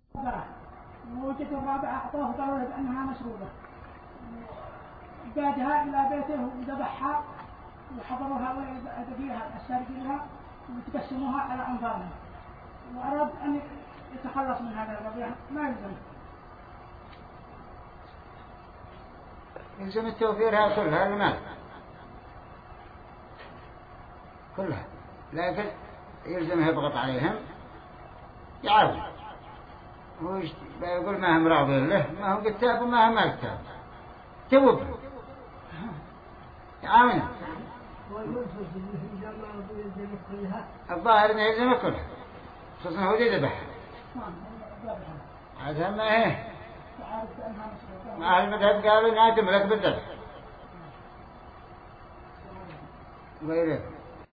ووجد الرابعة أعطوه قالوا له بأنها مشروبة، قادها إلى بيته وذبحها وحضروها وذبيها السارقينها وتقسموها على أنفارهم، وأراد أن يتخلص من هذا الوضع ما يلزم. يلزم التوفيرها كلها المال كلها، لكن يلزمها يضغط عليهم يعاون. هو يقول ما هم راضين له، ما هو كتاب وما هم كتاب توب يعاون. الظاهر انه يلزم كلها خصوصا هو يذبح هذا ما ايه مع المذهب قالوا انها تملك بالذبح غيره.